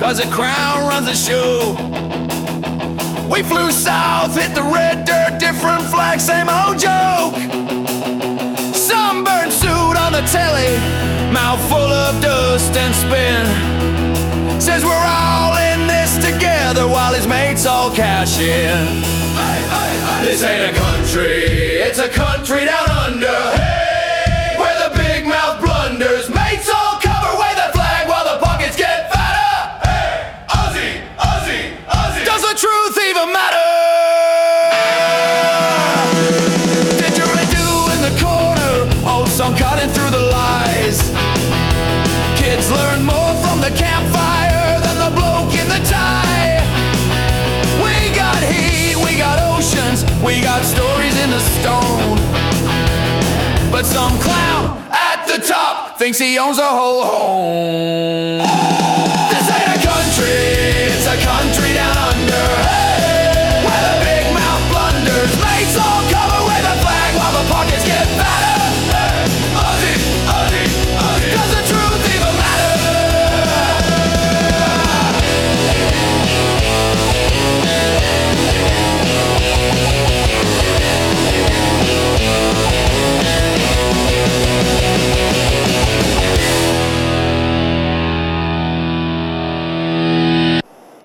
'cause the crown runs the show. We flew south, hit the red dirt, different flag, same old joke. Sunburned suit on the telly, mouth full of dust and spin. Says we're all in this together while his mates all cash in. This ain't a country, it's a country down under. Hey, where the big mouth blunders, mates all cover, wave the flag while the pockets get fatter. Hey, Aussie, Aussie, Aussie. Does the truth even matter? Didgeridoo in the corner, old song cutting through the lies. Kids learn more from the campfire than the bloke in the tie. We got heat, we got oceans, we got stories in the stone. But some clown at the top thinks he owns the whole home.